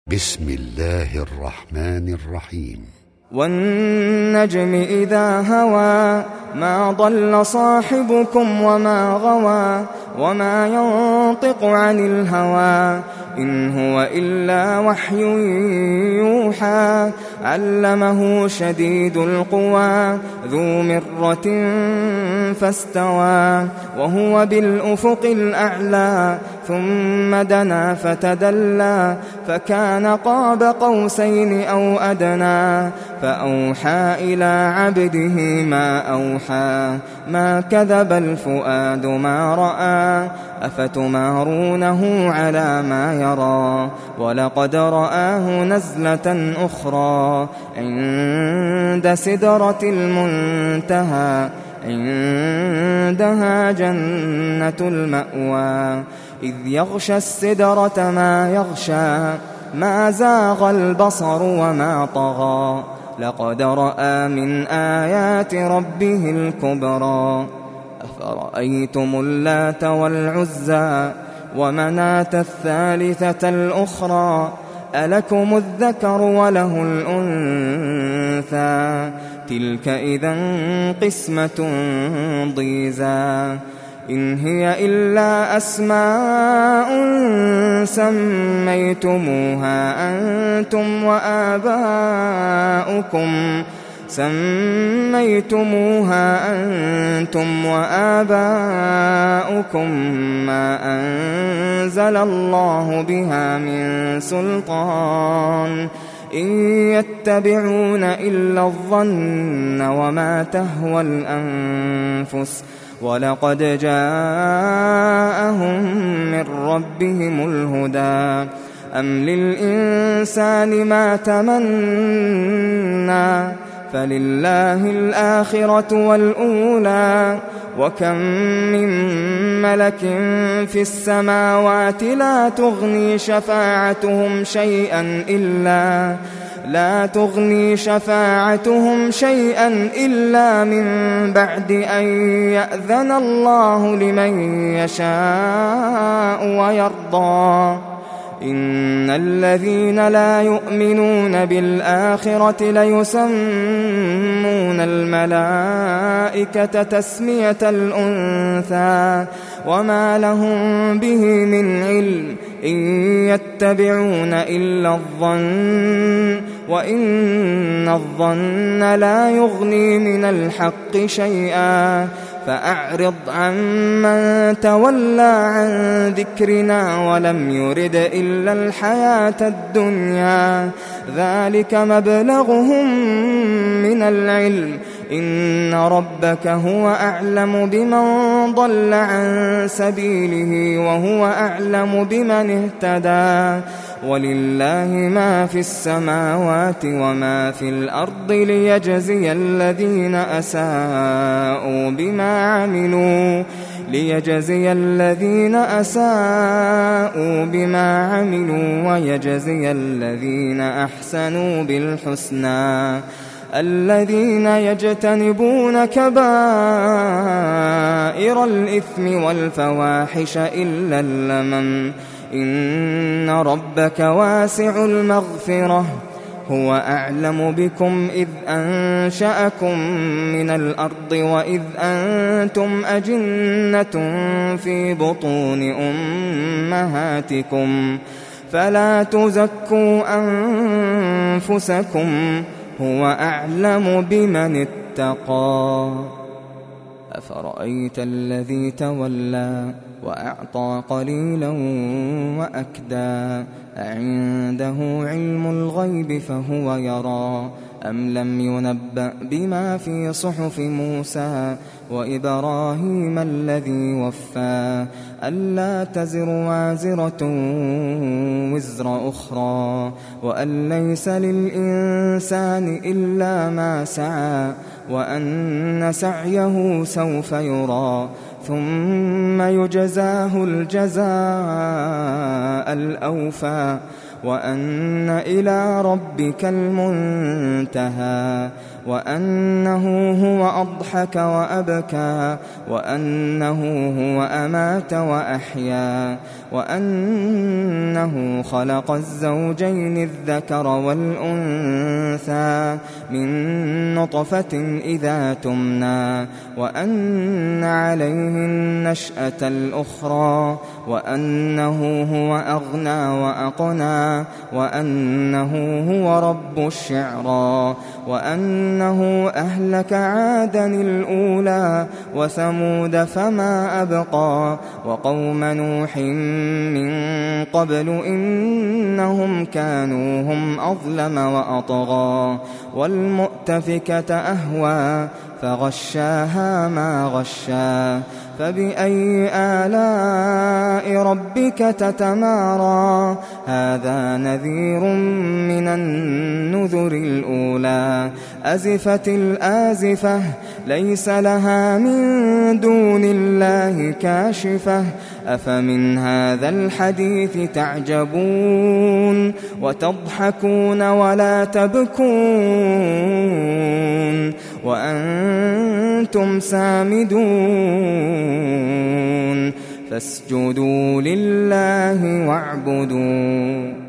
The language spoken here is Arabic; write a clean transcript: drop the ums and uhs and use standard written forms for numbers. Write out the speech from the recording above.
بسم الله الرحمن الرحيم. والنجم إذا هوى ما ضل صاحبكم وما غوى وما ينطق عن الهوى إن هو إلا وحي يوحى علمه شديد القوى ذو مرة فاستوى وهو بالأفق الأعلى ثم دنا فتدلى فكان قاب قوسين أو أدنى فأوحى إلى عبده ما أوحى ما كذب الفؤاد ما رأى أفتمارونه على ما يرى ولقد رآه نزلة أخرى عند سدرة المنتهى عندها جنة المأوى إذ يغشى السدرة ما يغشى ما زاغ البصر وما طغى لقد رأى من آيات ربه الكبرى أفرأيتم اللات والعزى ومناة الثالثة الأخرى ألكم الذكر وله الأنثى تلك إذا قسمة ضيزى إن هي إلا أسماء سميتموها أنتم وآباؤكم ما أنزل الله بها من سلطان إن يتبعون إلا الظن وما تهوى الأنفس ولقد جاءهم من ربهم الهدى أم للإنسان ما تمنى فلله الآخرة والأولى وكم من ملك في السماوات لا تغني شفاعتهم شيئا إلا من بعد أن يأذن الله لمن يشاء ويرضى إن الذين لا يؤمنون بالآخرة ليسمون الملائكة تسمية الأنثى وما لهم به من علم إن يتبعون إلا الظن وإن الظن لا يغني من الحق شيئا فأعرض عمن تولى عن ذكرنا ولم يرد إلا الحياة الدنيا ذلك مبلغهم من العلم إن ربك هو أعلم بمن ضل عن سبيله وهو أعلم بمن اهتدى ولله ما في السماوات وما في الأرض ليجزي الذين أساءوا بما عملوا ويجزي الذين أحسنوا بالحسنى الذين يجتنبون كبائر الإثم والفواحش إلا اللمم إن ربك واسع المغفرة هو أعلم بكم إذ أنشأكم من الأرض وإذ أنتم أجنة في بطون أمهاتكم فلا تزكوا أنفسكم هو أعلم بمن اتقى أفرأيت الذي تولى وأعطى قليلا وأكدى أعنده علم الغيب فهو يرى أم لم ينبأ بما في صحف موسى وإبراهيم الذي وفى ألا تزر وازرة وزر أخرى وأن ليس للإنسان إلا ما سعى وأن سعيه سوف يرى ثم يجزاه الجزاء الأوفى وأن إلى ربك المنتهى وأنه هو أضحك وأبكى وأنه هو أمات وأحيا وأنه خلق الزوجين الذكر والأنثى من نطفة إذا تمنى وأن عليه النشأة الأخرى وأنه هو أغنى وأقنى وأنه هو رب الشعرى وأنه أهلك عادا الأولى وثمود فما أبقى وقوم نوح من قبل إنهم كانوا هم أظلم وأطغى والمؤتفكة أهوى فغشاها ما غشا فبأي آلاء ربك تتمارى هذا نذير من النذر الأولى أزفت الآزفة ليس لها من دون الله كاشفة أفمن هذا الحديث تعجبون وتضحكون ولا تبكون وأنتم سامدون فاسجدوا لله واعبدوا